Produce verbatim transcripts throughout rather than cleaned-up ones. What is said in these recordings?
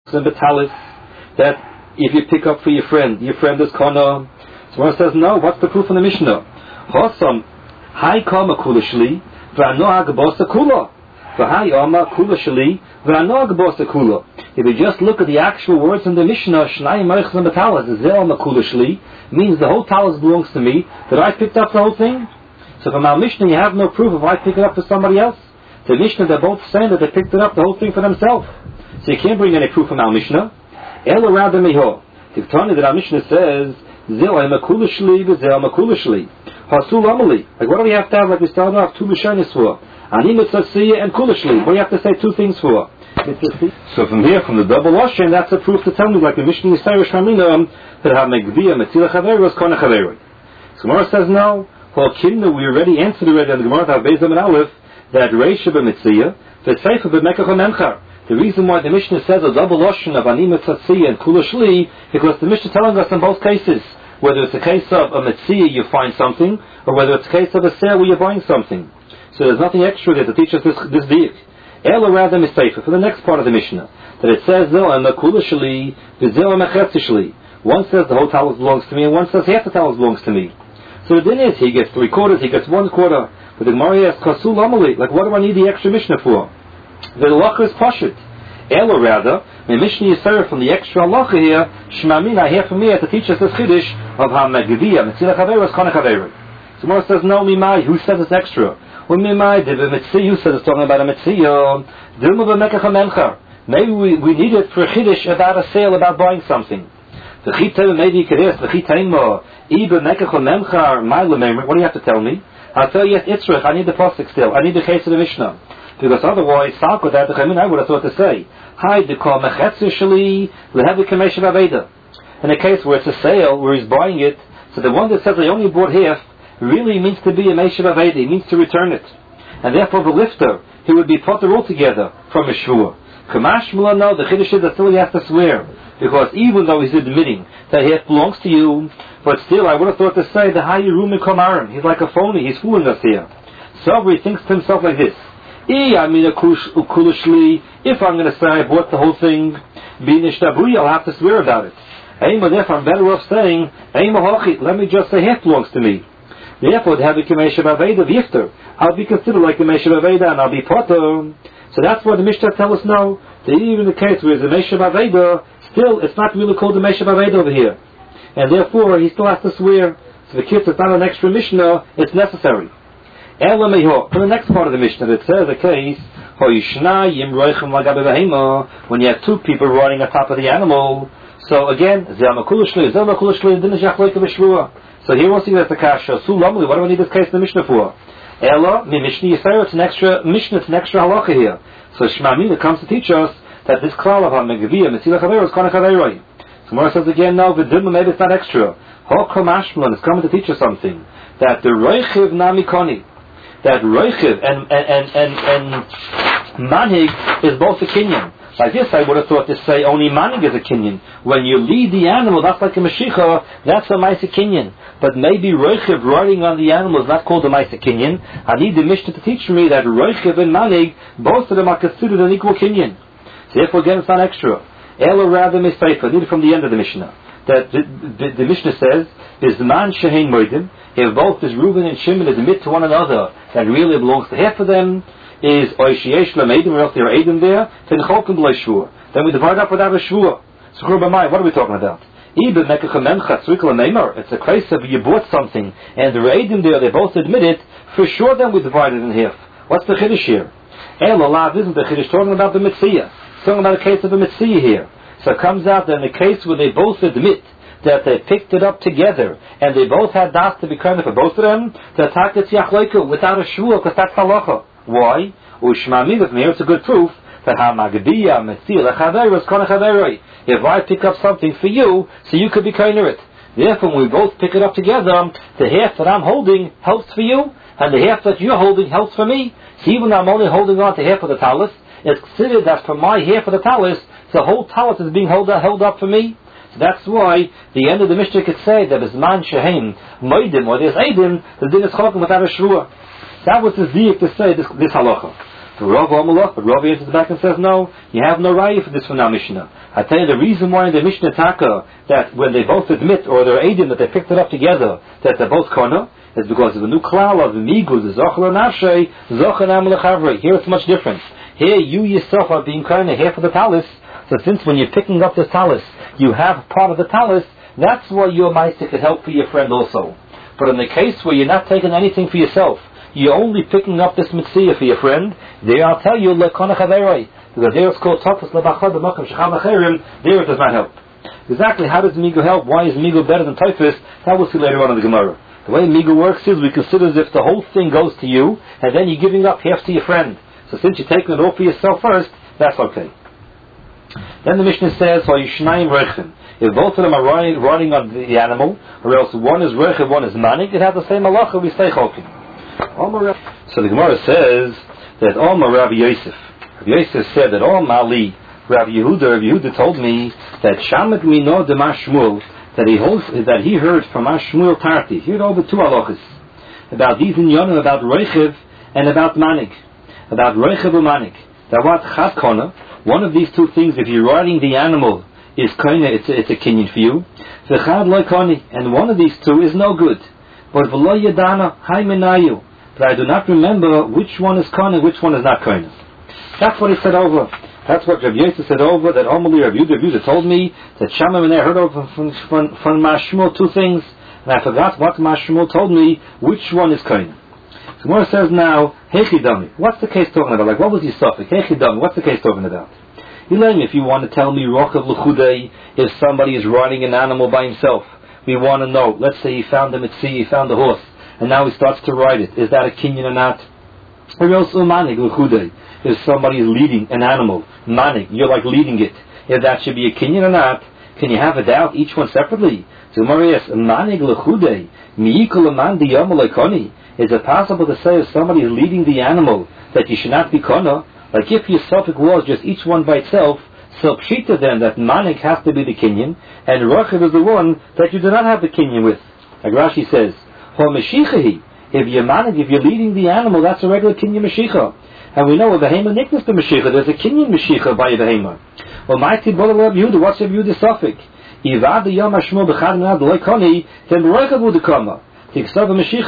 that if you pick up for your friend, your friend is Kana. So one says, no, what's the proof in the Mishnah? Hosam, Hai Kama Kula Shli, V'anohag Bosa Kula. V'hai Oma Kula Shli, V'anohag Bosa Kula. If you just look at the actual words in the Mishnah, Shnai Meichzim B'talas, Zel Oma Kula Shli, means the whole talis belongs to me, that I picked up the whole thing. So from our Mishnah, you have no proof of I pick it up for somebody else. The Mishnah, they're both saying that they picked it up, the whole thing for themselves. So you can't bring any proof from our Mishnah. Ela Rabbi Meho. Tiftani that our Mishnah says, Zil Makula Shli, Zil Makula Shli. Hasul Amali. Like what do we have to have, like we started off, two Mishanis for? Ani Mitzasiya and Kula Shli. What do you have to say two things for? So from here, from the double washing, that's a proof to tell me, like the Mishnah Yisrael Shramina, that HaMegviyah Metzila Chaveru is Kona Chaveru. So Gemara says no. Well, Kinna, we already answered already on the Gemara of Beis and Aleph, that Reisha B'Metziyah, V'Tzeifa B'Mekach HaMemchar. The reason why the Mishnah says a double lotion of Ani Mitzasiya and Kula Shli, because the Mishnah is telling us in both cases, whether it's a case of a Mitziyah you find something, or whether it's a case of a sale where you're buying something. So there's nothing extra there to teach us this this diak. Ela rather Miseifa, for the next part of the Mishnah, that it says Zil and the Kula Shli, V'Zil and Mechetzi Shli. One says the whole talus belongs to me, and one says half the talus belongs to me. So the din is, he gets three quarters, he gets one quarter. But the Gemara asks, Kasul Amali, like what do I need the extra Mishnah for? The halacha is pashut. Ela rather, the Mishnah Yisrael from the extra halacha here, Shmamin, I hear from me to teach us this chiddush of HaMegviyah, Metzila Chaveru is Kona Chaveru. So Gemara says, no, Mimai, who says it's extra? Well, Mimai, the Mitziyah, who says it's talking about a Mitziyah? Dilma B'Mekach HaMemchar. Maybe we, we need it for a chiddush about a sale, about buying something. The Chitayim, maybe you could ask, the Chitayim, Iba Mekach HaMemchar, my Lememr, what do you have to tell me? I'll tell you, yes, Itzrich, I need the pasuk still. I need the case of the Mishnah. Because otherwise, Salko, that I would have thought to say, Hi, the call Mechetzi Shali, Lehevi Kameshav Aveda. In a case where it's a sale, where he's buying it, so the one that says I only bought half, really means to be a Meshav Aveda, he means to return it. And therefore, the lifter, he would be potter altogether from a shvur. Kamash Mulano, the Chiddush is that still he has to swear. Because even though he's admitting that half belongs to you, but still, I would have thought to say, the Hayi Rumi Kamarim, he's like a phony, he's fooling us here. So he thinks to himself like this, if I'm going to say I bought the whole thing, I'll have to swear about it. Therefore, I'm better off saying, let me just say half belongs to me. Therefore, I'll be considered like the Meshav Aveda, and I'll be potter. So that's why the Mishnah tells us no, that even in the case where it's a Meshav Aveda, still, it's not really called the Meshav Aveda over here. And therefore, he still has to swear. So the kids, it's not an extra Mishnah, it's necessary. For the next part of the Mishnah, it says a case, when you have two people riding on top of the animal. So again, so here we'll see that the kasha, what do I need this case in the Mishnah for? Ella, Mishnah Yisrael, it's an extra Mishnah, it's an extra halacha here. So Shmamina comes to teach us that this klal of HaMegviyah, Metzila Chaveru is Kona Chaveru. So Mora says again, no, V'dilma, maybe it's not extra. Hokam Ashman is coming to teach us something. That the Reichiv Nami Koni, that Reichiv and, and, and, and, and Manig is both a Kinyan. Like this, I would have thought to say only Manig is a Kinyan. When you lead the animal, that's like a Mashiach, that's a Maisa Kinyan. But maybe Reichiv riding on the animal is not called a Maisa Kinyan. I need the Mishnah to teach me that Reichiv and Manig, both of them are considered an equal Kinyan. So therefore, again, it's not extra. Ela rather Misaifa, I need it from the end of the Mishnah. That the, the, the Mishnah says, Bizman Shehein Moedim, if both this Reuben and Shimon admit to one another that really belongs to half of them, is Oishiesh Lamedim, or else there are Edim there, then Cholkim B'lei Shvur. Then we divide up without a Shvur. So, what are we talking about? It's a case of you bought something, and the Edim there, they both admit it, for sure then we divide it in half. What's the Chiddush here? El Allah isn't the Chiddush talking about the Mitzvah. It's talking about a case of a Mitzvah here. So it comes out that in a case where they both admit that they picked it up together, and they both had das to be kind of for both of them, the Taket Yachleiku, without a shvur, because that's halacha. Why? Ushmami with me, it's a good proof that HaMagdiyah, Metzila, Chaveru is Kona Chaveru. If I pick up something for you, so you could be kind of it. Therefore, when we both pick it up together, the half that I'm holding helps for you, and the half that you're holding helps for me. So even though I'm only holding on to half of the talus, it's considered that for my half of the talus, the whole talus is being held up, held up for me. So that's why the end of the Mishnah could say that Bizman Shehein Moedim, or there's Edim, the din is Cholkim without a Shvur. That was the Ziyik to say this, this halacha. For Rav Amalach, but Rav answers back and says, no, you have no raya for this from our Mishnah. I tell you the reason why in the Mishnah Taka, that when they both admit, or they're aiding that they picked it up together, that they're both Kona, is because of the new klal of the migu, the zochel nafshay, zochel amalachavre. Here it's much different. Here you yourself are being kind of half of the talis. So since when you're picking up this talis, you have part of the talis, that's why your meister could help for your friend also. But in the case where you're not taking anything for yourself, you're only picking up this mitzvah for your friend, there I'll tell you, lekona chaveroi, because there it's called tofus lebachad b'makom shecham acherim, there it does not help. Exactly how does migu help? Why is migu better than tofus? That we'll see later on in the Gemara. The way migu works is we consider as if the whole thing goes to you, and then you're giving up half to your friend. So since you're taking it all for yourself first, that's okay. Then the Mishnah says, if both of them are riding, riding on the animal, or else one is rechiv, one is manik, it has the same halacha, we say chokim. So the Gemara says that Omar Rabbi Yosef, Rabbi Yosef said that all Mali, Rabbi Yehuda, Rabbi Yehuda told me that Shamak Mino de Mashmul, that he holds, that he heard from Mashmul Tarti, he heard over two halachas about these in Yonim, about rechiv and about manik, about rechiv and manik. That what chad kona, one of these two things, if you're riding the animal, is kona, it's a, it's a kinyan for you. V'chad loy koni, and one of these two is no good. But v'lo yadana hay menayu, but I do not remember which one is kona, which one is not kona. That's what he said over. That's what Rabbi Yosef said over. That Omali Rabbi Yehuda, Rabbi Yehuda told me that Shammai and I heard over from from, from Mashmul two things, and I forgot what Mashmul told me. Which one is kona? The Gemara says now, Hechidami. What's the case talking about? Like, what was his suffix? Hechidami. What's the case talking about? Elaine, if you want to tell me Rochav L'chudei, if somebody is riding an animal by himself, we want to know. Let's say he found him at sea, he found a horse, and now he starts to ride it. Is that a kinyan or not? Or else Umanig L'chudei. If somebody is leading an animal, Manig, you're like leading it. If that should be a kinyan or not, can you have a doubt, each one separately? So Gemara asks, Manig L'chudei, Mi'ikul Aman Diyam L'koni. Is it possible to say if somebody is leading the animal that you should not be kona? Like if your suffix was just each one by itself, so pshita then that manik has to be the kinyan, and rochiv is the one that you do not have the kinyan with. Like Rashi says, Meshichahi. If you're manik, if you're leading the animal, that's a regular kinyan meshicha. And we know a behema nickness to meshicha. There's a kinyan meshicha by a behema. Well, mighty brother Rabbi Yehuda, what's Rabbi Yehuda's suffix? Ivad the yom hashmo b'chad minad loy koni, then rochiv would come. Yeah, so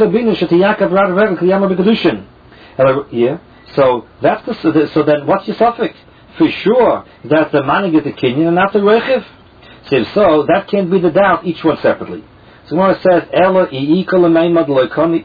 that's the, so then what's your suffix? For sure that the manig is the kinyan and not the rechiv. So if so, that can't be the doubt, each one separately. So Gemara says, Ella i'ikal lemeimad loikoni.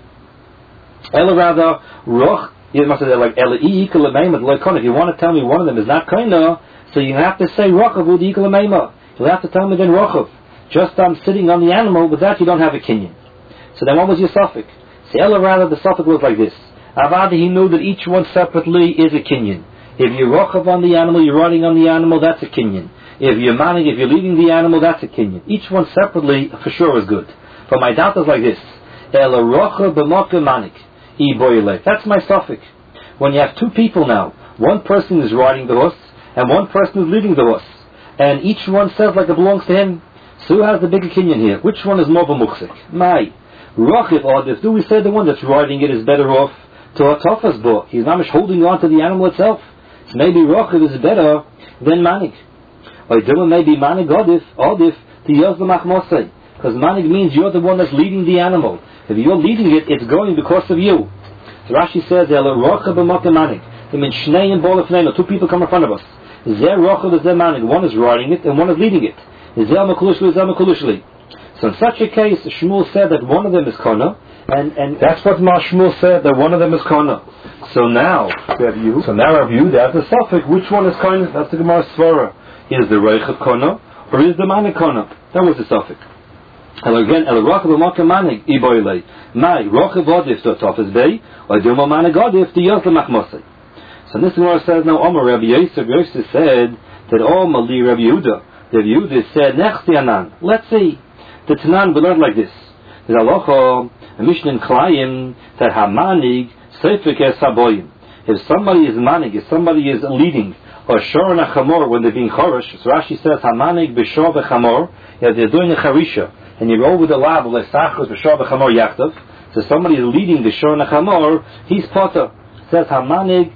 Ella rather roch. You must say like Ella i'ikal lemeimad loikoni. If you want to tell me one of them is not koina, so you have to say rochav ud i'ikal lemeimad. You'll have to tell me then rochav. Just I'm um, sitting on the animal, with that you don't have a kinyan. So then what was your suffix? So Ella rather the suffix was like this. Avada, he knew that each one separately is a kinyan. If you're rochav on the animal, you're riding on the animal, that's a kinyan. If you're manig, if you're leading the animal, that's a kinyan. Each one separately for sure is good. But my doubt is like this. Ella rochav b'moka manig. I boile. That's my suffix. When you have two people now, one person is riding the horse, and one person is leading the horse. And each one says like it belongs to him. So who has the bigger kinyan here? Which one is more b'muksik? My. Rochiv Adif, do we say the one that's riding it is better off to a tofas bo? He's not much holding on to the animal itself. So maybe Rochiv is better than Manig. Or do maybe Manig Adif, Adif, to Yos Machmosei. Because Manig means you're the one that's leading the animal. If you're leading it, it's going because of you. So Rashi says, Rochiv b'moka Manig. I mean, Shnei and Bol of two people come in front of us. Zer Rochiv is Zer Manig. One is riding it and one is leading it. Zer Makulushli, Zer Makulushli. So in such a case, Shmuel said that one of them is Kona, and, and that's what Shmuel said, that one of them is Kona. So now, you, so now Rav Yehuda has the suffix, which one is Kona? That's the Gemara Svara. Is the Reichav Kona, or is the Manik Kona? That was the suffix. And again, El Rochav B'Moka Manik, Iboile. Mai, Rochav Odif, so Tofes Bey, or Duma Manik Odif, the Yosle Machmosei. So this Gemara says, now, Omar Rabbi Yosef, Rabbi Yosef said, that all Mali Rabbi Yehuda, Rabbi Yehuda said, Nechti Anan. Let's see. The Tanan we learned like this. There's Alocha, a Mishnah in Klayim, that Hamanig, Seifik Es Saboyim. If somebody is manig, if somebody is leading, or Shor and Chamor when they're being Chorish, so Rashi says, Hamanig B'Shor V'Chamor, if they're doing a Charisha, and you roll with the lab, like Sachos B'Shor V'Chamor Yachtav, so somebody is leading the Shor and Chamor, he's Potter. It says Hamanig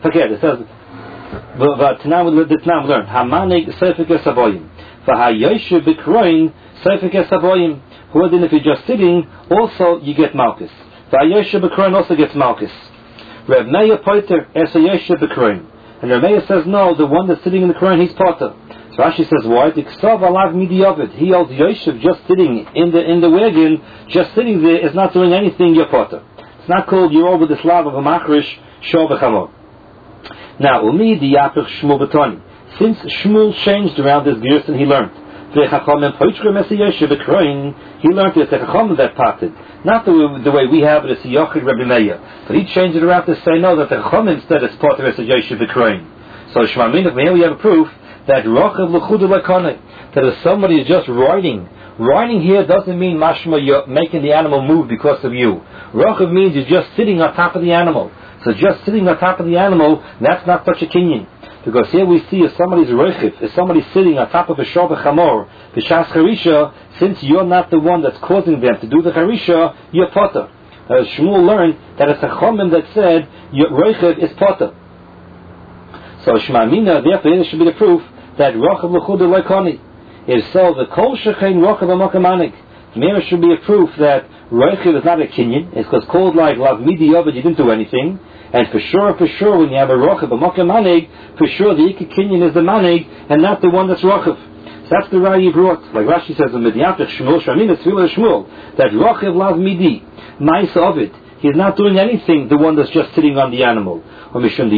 forget it. It says, V'tanam we learned, Hamanig Seifik Esaboyim. V'hayoshev b'kroin Seifik Esaboyim. Who then if you're just sitting, also you get Malchus. V'hayoshev b'kroin also gets Malchus. Reb Meir Poiter Esayoshev b'kroin. And Reb Meir says, no, the one that's sitting in the Koran, he's Potter. So Rashi says, why? T'ksav alav midiyovid. He holds Yoshev just sitting in the in the wagon, just sitting there, is not doing anything, you're Potter. It's not called you're over the slav of a machrish, shor v'chamor. Now, umi diyapich Shmuel b'toni. Since Shmuel changed around this gears and he learned. He learned it's the Chachamim that parted. Not the, the way we have it, it's Yochid Rebbe Meir. But he changed it around to say, no, that the Chachamim instead is part of it, Yoshev b'kroin. So Shmaminach, here we have a proof that Rochav l'chudu l'konei, that if somebody is just riding, riding here doesn't mean mashma, you're making the animal move because of you. Rochav means you're just sitting on top of the animal. So just sitting on top of the animal, that's not such a kinyan. Because here we see if somebody's roichiv, if somebody's sitting on top of a shor b'chamor, b'shas charisha, since you're not the one that's causing them to do the charisha, you're potter. As Shmuel learned that it's a chomim that said your roichiv is potter. So Shmamina, therefore, this should be the proof that rochav l'chudu loikoni. If so, the kol shechein rochav amokamanik. There should be a proof that roichiv is not a kinyan. It's because called like lav midi yovad, you didn't do anything. And for sure, for sure, when you have a rochav, a mokah manig, for sure the ikka kinyan is the manig, and not the one that's rochav. So that's the raya you brought. Like Rashi says in Midyatach Shmuel, Shramina Tzvila Shmuel, that rochav lav midi, ma'isa of it. He's not doing anything, the one that's just sitting on the animal. So,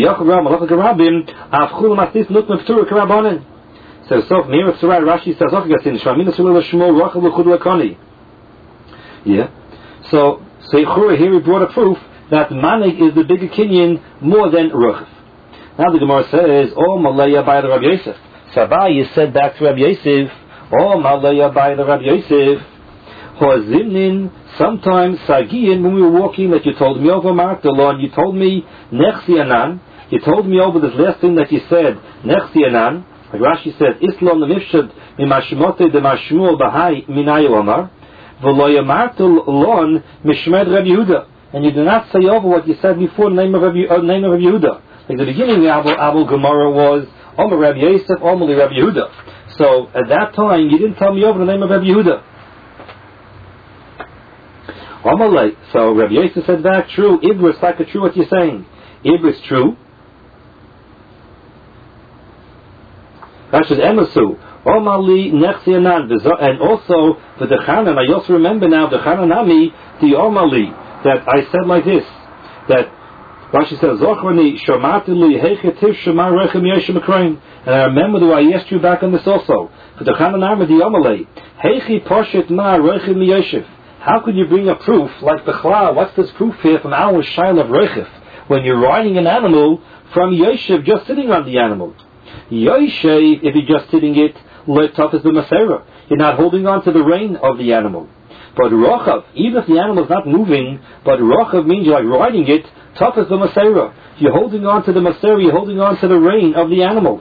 so, Meir Tzurai, Rashi says, Shramina Tzvila Shmuel, rochav l'chud l'koni. Yeah. So, so here he brought a proof that manig is the bigger kinyan more than ruchav. Now the Gemara says, "Oh Malaya by the Rabbi Yosef." Sabai is said back to Rabbi Yosef, "Oh Malaya by the Rabbi Yosef." Hoazimnin. Sometimes sagiyin when we were walking, that you told me over Markdalon, you told me nechsi anan. You told me over this last thing that you said nechsi anan. Like Rashi says, "Islam nemifshad mimashmote de mashmul bahai minayu omar v'lo yamartul mishmed Rabbi Yehuda." And you do not say over what you said before, the name of Rabbi, uh, name of Rabbi Yehuda. Like the beginning of Abu, Abu Gemara was Omer Rabbi Yosef, Omer Rabbi Yehuda. So at that time, you didn't tell me over the name of Rabbi Yehuda. Omer, so Rabbi Yosef said back, true, Ibris, like a true what you're saying. Ibris, true. That's just Emasu. Omali Nechsianan, and also the Dechanan, I also remember now, the Chananami, the Omali. That I said like this, that Rashi says, Zochrani Shamatili Hechetiv Shamar Rechem Yeshem Akrain. And I remember that I asked you back on this also. For the Chananam di Omalei, Hechi Poshet Ma Rechem Yeshev. How could you bring a proof like the Chla? What's this proof here from our Shail of Rechef? When you're riding an animal from Yeshev, just sitting on the animal. Yeshev, if you're just sitting it, Letaf is the Masera. You're not holding on to the rein of the animal. But rochav, even if the animal is not moving, but rochav means you're like riding it, tough as the masera. You're holding on to the masera, you're holding on to the rein of the animal.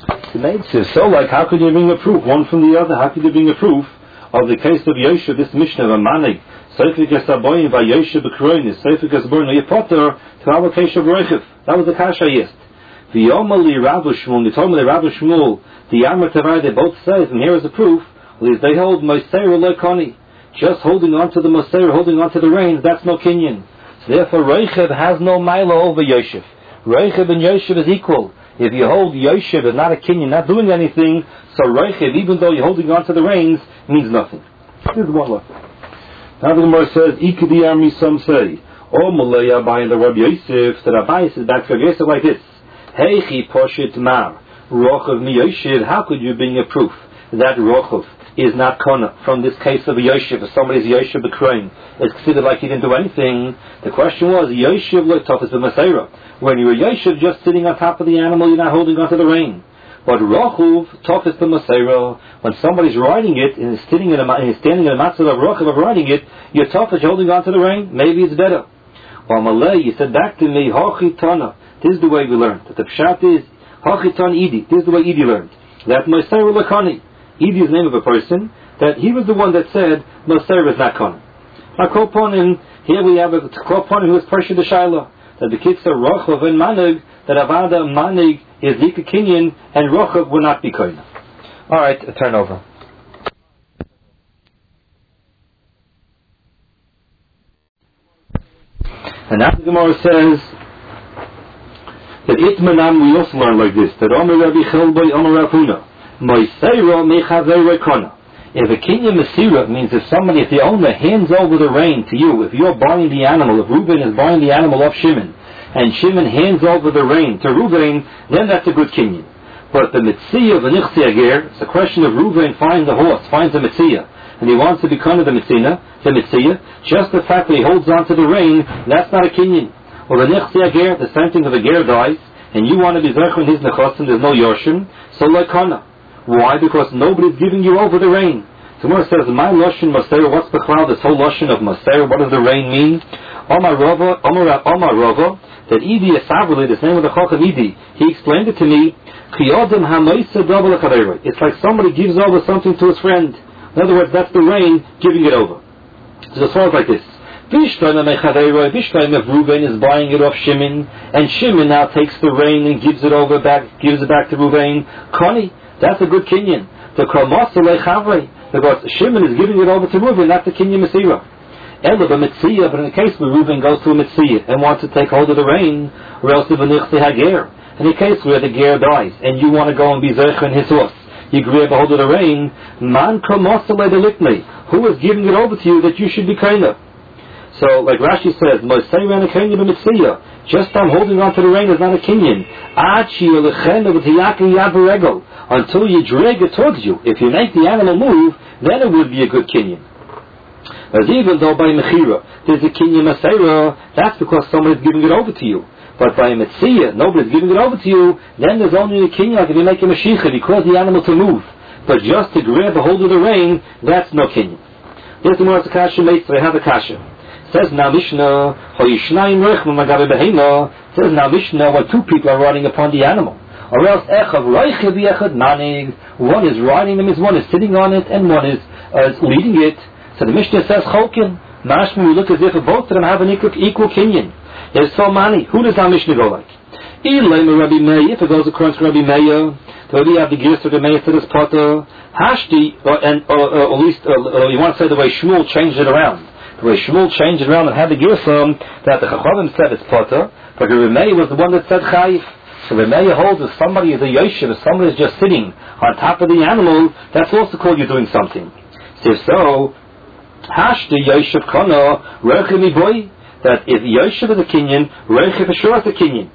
So like, how could you bring a proof, one from the other, how could you bring a proof of the case of Yoshev, this Mishnah of Manig, Seifik Esaboyin by Yoshev B'Kroinis, Seifik Esaboyin, no Yepotter, to our case of Roichev. That was the Kasha Yist. The Yomali Rabbi Shmuel, the Tomali Rabbi Shmuel, the Yamar Tavai, they both say, and here is the proof, is they hold Moisera Lekoni. Just holding on to the Moser, holding on to the reins, that's no kinyan. So therefore, Reichev has no mila over Yoshev. Reichev and Yoshev is equal. If you hold Yoshev as not a kinyan, not doing anything, so Reichev, even though you're holding on to the reins, means nothing. Here's one look. Now the Gemara says, Ikadi Army, some say, O Malaya by the Rabbi Yosef, the Rabbi says back to Rabbi Yosef like this, Heichi Poshit Mar, Rochav Mi Yoshev, how could you bring a proof that Rochav is not kona from this case of a Yoshev, if somebody's Yoshev b'kroin, it's considered like he didn't do anything. The question was, Yoshev lo tofes b'masera. When you're Yoshev just sitting on top of the animal, you're not holding onto the rein. But Rochuv tofes b'masera, when somebody's riding it and is sitting in a and is standing in a matzah of Rochuv of riding it, you're tofes holding onto the rein. Maybe it's better. Well, Malay, you said back to me, Hochi Tana. This is the way we learned. That the pshat is Hochi Tana Idi. This is the way Idi learned. That Masera lakani. Idi is the name of a person, that he was the one that said, Moser is not Kohen. Now, Koponim, here we have a Koponim who is Persha the Shaila. that the kids are Rochav and Manig, that Avada Manig is Dika Kinyan, and Rochav will not be Koina. Alright, turn over. And now the Gemara says that Itmanam we also learn like this, that Omer Rabbi Chelboy Omer Rav Huna Moiseira Mechavei Rekona. If a Kinyan Mesira means if somebody, if the owner hands over the rein to you, if you're buying the animal, if Reuben is buying the animal off Shimon, and Shimon hands over the rein to Reuben, then that's a good Kinyan. But the Mitzia of the Nichsi Ager, it's a question of Reuben finds the horse, finds the Mitzia, and he wants to become the Mitzina, the Mitzia, just the fact that he holds on to the rein, that's not a Kinyan. Or the Nichsi Ager, the same thing if a Ger dies, and you want to be Zerch in his Nechosim, there's no Yoshim, so like Kana. Why? Because nobody's giving you over the rein. Tomorrow says, my Lashon Maser, what's the cloud, this whole Lashon of Maser, what does the rein mean? Omar Rava, Omar Rava, that Idi Esavrli, the name of the Chacham Idi, he explained it to me, it's like somebody gives over something to his friend. In other words, that's the rein giving it over. So it sounds like this. If Reuben is buying it off Shimon, and Shimon now takes the rein and gives it over back, gives it back to Reuben, Koni, that's a good Kinyan. Because Shimon is giving it over to Reuben, that's the Kinyan Mesira. Ela b'Mitzia, but in the case where Reuben goes to a Mitzia and wants to take hold of the rein, or else the B'nichti Hager. In the case where the Ger dies, and you want to go and be Zerch in his horse, you grab a hold of the rein, Man Kamosale Delikni, who is giving it over to you that you should be Kaina? So, like Rashi says, Mosei ran a Kinyan b'Mitzia. Just I'm holding on to the rein is not a Kinyan. Until you drag it towards you. If you make the animal move, then it would be a good Kinyan. As even though by Mechira there's a Kinyan Maseira, that's because somebody's giving it over to you. But by Metzia, nobody's giving it over to you, then there's only a Kinyan, like if you make a Mashiach, you cause the animal to move. But just to grab a hold of the rein, that's no Kinyan. Here's the Morris Akasha mates, they have a Kasha. Says now Mishnah, says now Mishnah, when two people are riding upon the animal. Or else one is riding them, one is sitting on it, and one is uh, leading it. So the Mishnah says Cholkin. Mashma, we look as if both of them have an equal, equal Kinyan. There's so many. Who does our Mishnah go like? If it goes according to Rabbi Meir, so we have the gears of the Meir to this potter. Hashti, or, and, or, or, or at least, or, or you want to say the way Shmuel changed it around. The way Shmuel changed it around and had the gears from that the Chachavim said it's potter, but Rabbi Meir was the one that said Chayif. So Rabbi Meir holds if somebody is a Yoshev, if somebody is just sitting on top of the animal, that's also called you doing something. So if so, Hashti Yoshev Kono, Rechi Boy, that if Yoshev is a Kinyan, Rechi for sure is a Kinyan.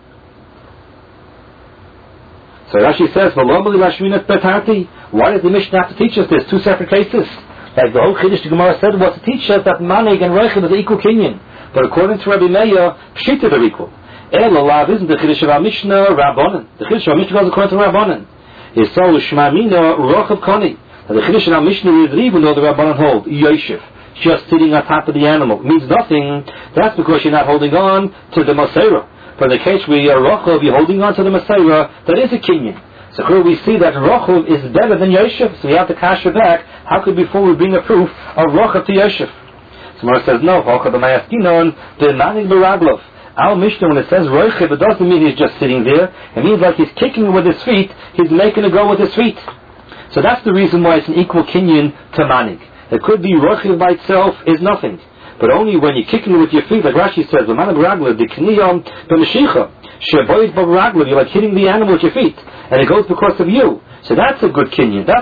So Rashi says, why does the Mishnah have to teach us this? Two separate cases. Like the whole Chiddush the Gemara said was to teach us that Manig and Rechi is equal Kinyan. But according to Rabbi Meir, Pshita they're equal. El Alav isn't the Chiddush of our Mishnah Rabbanan. The Chiddush of our Mishnah goes according to Rabbanan. It's so Shmamina Rochav Koni. And the Chiddush of our Mishnah is even though the Rabbanan hold Yoshev, just sitting on top of the animal, means nothing. That's because you're not holding on to the Maseira. For the case where you're Rochav, you're holding on to the Maseira, that is a Kinyan. So here we see that Rochav is better than Yoshev. So we have to cash it back. How could before we bring a proof of Rochav to Yoshev? So Mara says no. Rochav b'mayaskinon the Manig b'Raglov. Our Mishnah, when it says Rochav, it doesn't mean he's just sitting there. It means like he's kicking with his feet. He's making it go with his feet. So that's the reason why it's an equal Kinyan to Manig. It could be Rochav by itself is nothing. But only when you're kicking with your feet, like Rashi says, the Manig b'Raglov, the Kniyam b'Mashicha, Sheboyt b'Raglov, you're like hitting the animal with your feet. And it goes because of you. So that's a good Kinyan. That's